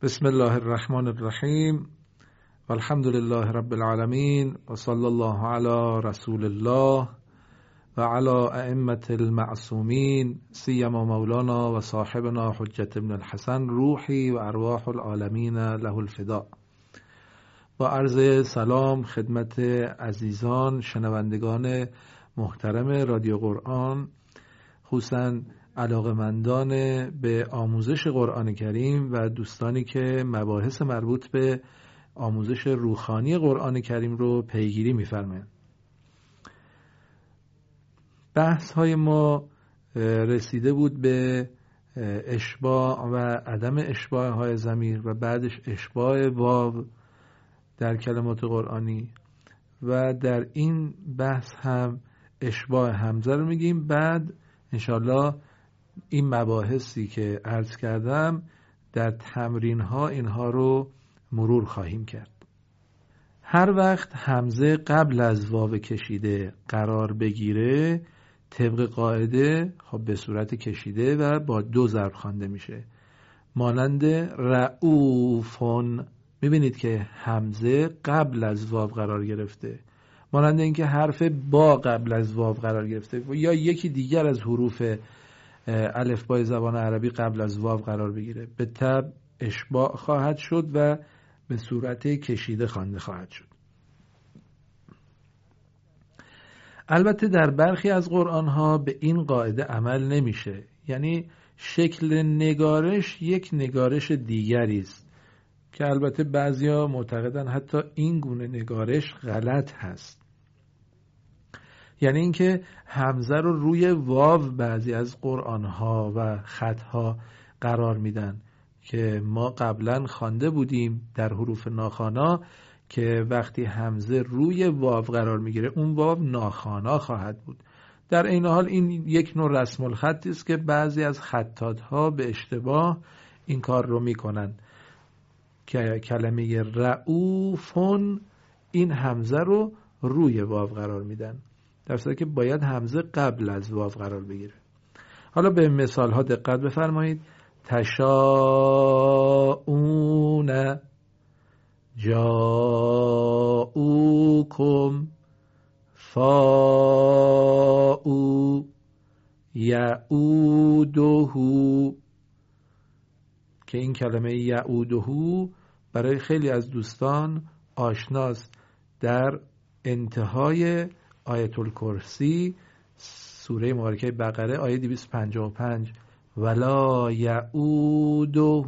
بسم الله الرحمن الرحیم و الحمد لله رب العالمین و صلی الله علی رسول الله و علی ائمة المعصومین سیما مولانا و صاحبنا حجت ابن الحسن روحی و ارواح العالمین له الفداء. با عرض سلام خدمت عزیزان شنوندگان محترم رادیو قرآن، خصوصاً علاقه‌مندان به آموزش قرآن کریم و دوستانی که مباحث مربوط به آموزش روحانی قرآن کریم رو پیگیری می‌فرمایند. بحث های ما رسیده بود به اشباع و عدم اشباع های ضمیر و بعدش اشباع واو در کلمات قرآنی و در این بحث هم اشباع همزه رو میگیم. بعد انشالله این مباحثی که عرض کردم در تمرین ها اینها رو مرور خواهیم کرد. هر وقت همزه قبل از واو کشیده قرار بگیره طبق قاعده خب به صورت کشیده و با دو ضرب خوانده میشه، مانند رؤوفون. میبینید که همزه قبل از واو قرار گرفته، مانند اینکه حرف با قبل از واو قرار گرفته یا یکی دیگر از حروف الفبای زبان عربی قبل از واو قرار بگیره، به تبع اشباع خواهد شد و به صورت کشیده خوانده خواهد شد. البته در برخی از قرآن ها به این قاعده عمل نمیشه، یعنی شکل نگارش یک نگارش دیگری است که البته بعضیا معتقدن حتی این گونه نگارش غلط هست، یعنی اینکه همزه رو روی واو بعضی از قرآن ها و خط ها قرار میدن که ما قبلا خوانده بودیم در حروف ناخوانا که وقتی همزه روی واو قرار میگیره اون واو ناخوانا خواهد بود. در این حال این یک نوع رسم الخطی است که بعضی از خطاط‌ها به اشتباه این کار رو میکنن که کلمه رؤوفون این همزه رو روی واو قرار میدن، در صورتی که باید همزه قبل از واو قرار بگیره. حالا به مثال ها دقت بفرمایید. تشاءون، جاءوکم، فاءوا، یعوده، که این کلمه یعوده برای خیلی از دوستان آشناست. در انتهای آیت الکرسی سوره مبارکه بقره آیه 255 ولا یعوده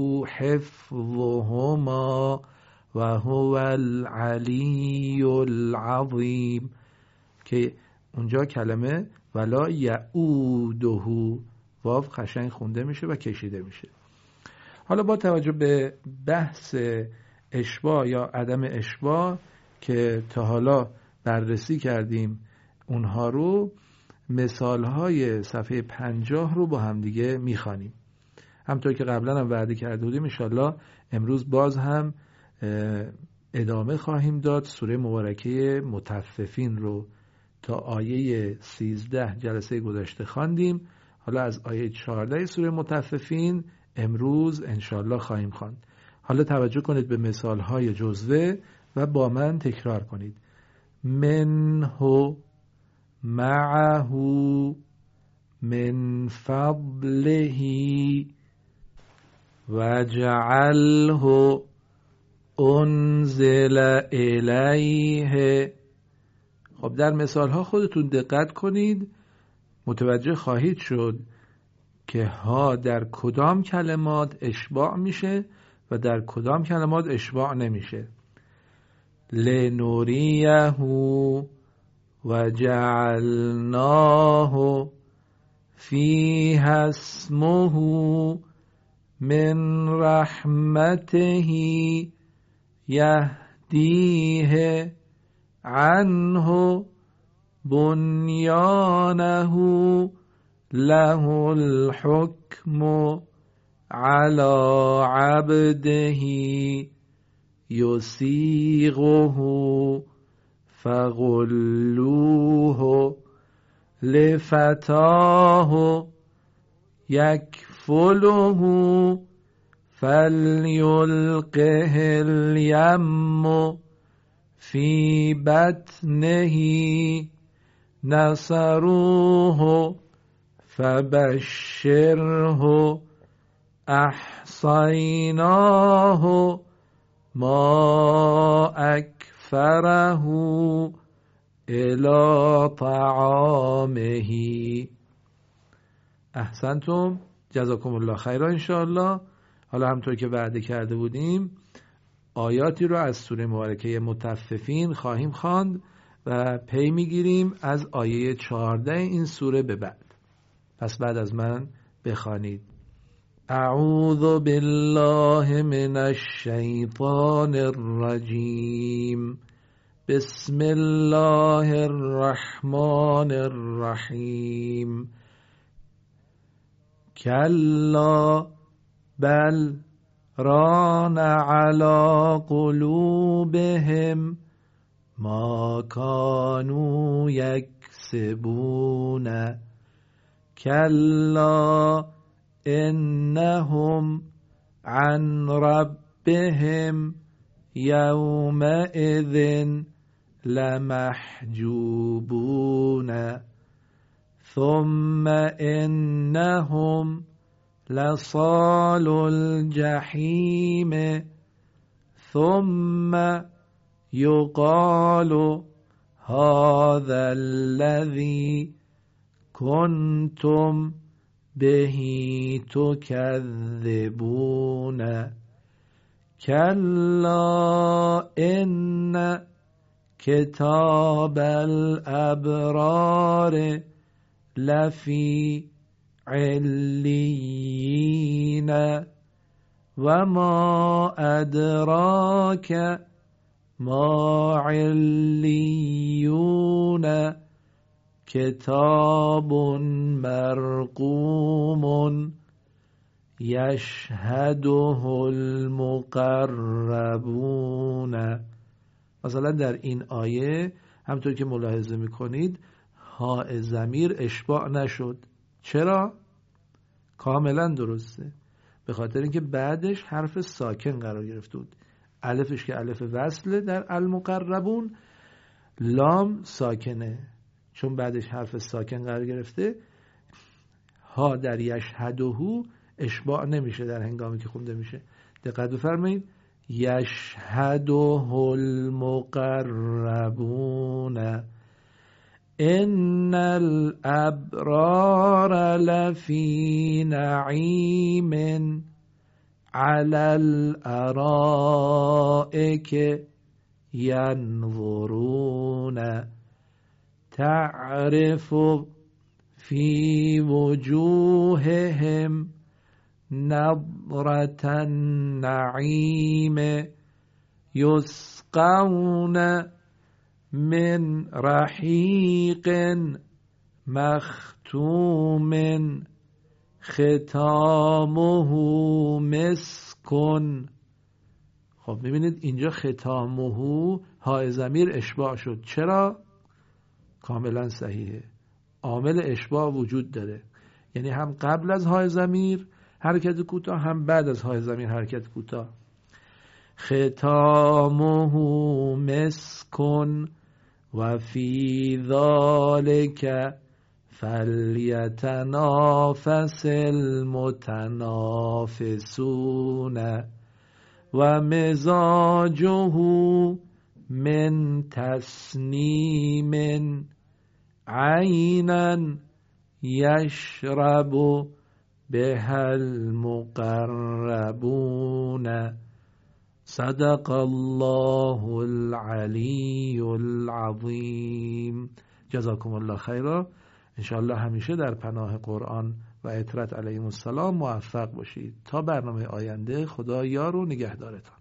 حفظهما و هو العلی العظیم، که اونجا کلمه ولا یعوده واو قشنگ خونده میشه و کشیده میشه. حالا با توجه به بحث اشباع یا عدم اشباع که تا حالا بررسی کردیم، اونها رو مثالهای صفحه 50 رو با همدیگه میخوانیم. همطور که قبلا هم وعده کرده بودیم انشالله امروز باز هم ادامه خواهیم داد. سوره مبارکه مطففین رو تا آیه 13 جلسه گذشته خواندیم، حالا از آیه 14 سوره مطففین امروز انشالله خواهیم خواند. حالا توجه کنید به مثالهای جزوه و با من تکرار کنید. منه، معه، من فضله، وجعله، انزل الیه. خب در مثال ها خودتون دقت کنید، متوجه خواهید شد که ها در کدام کلمات اشباع میشه و در کدام کلمات اشباع نمیشه. لنوریه و جعلناه فیه اسمه من رحمته یهدیه عنه بنیانه له الحکم علی عبده یسیغه فغلوه لفتاه یکفله فلیلقه الیم فی بطنه نصروه فبشره احصیناه ما اکفره الی طعامه. احسنتم، جزاکم الله خیرا. انشاءالله حالا همطور که وعده کرده بودیم آیاتی رو از سوره مبارکه مطففین خواهیم خواند و پی میگیریم از آیه 14 این سوره به بعد. پس بعد از من بخوانید. اعوذ بالله من الشیطان الرجیم. بسم الله الرحمن الرحیم. کلا بل ران علی قلوبهم ما كانوا یکسبون. کلا انهم عن ربهم یومئذ لمحجوبون ثم انهم لصال الجحیم ثم یقال هذا الذی کنتم به تکذبون. کلا ان کتاب الابرار لفی علیین و ما ادراک ما علیون کتاب مرقوم یشهده المقربون. مثلا در این آیه همطور که ملاحظه میکنید هاء ضمیر اشباع نشد. چرا؟ کاملا درسته، به خاطر اینکه بعدش حرف ساکن قرار گرفته بود. الفش که الف وصله در المقربون، لام ساکنه، چون بعدش حرف ساکن قرار گرفته ها در یشهده اشباع نمیشه در هنگامی که خونده میشه. دقت بفرمایید. یشهده المقربون ان الابرار لفی نعیم علی الارائک ینظرون تعرف فی وجوههم نظرة النعیم یسقون من رحیق مختوم ختامه مسک. خب میبینید اینجا ختامه های ضمیر اشباع شد. چرا؟ کاملا صحیحه، عامل اشباع وجود داره، یعنی هم قبل از های ضمیر حرکت کوتاه هم بعد از های ضمیر حرکت کوتاه. ختامه مسک و فی ذالک فلیتنافس المتنافسون و مزاجه من تسنیم عینا یشرب بها المقربون. صدق الله العلی العظیم. جزاکم الله خیرا. انشاءالله همیشه در پناه قرآن و اطرت علیهم السلام موفق باشید. تا برنامه آینده، خدا یار و نگهدارتان.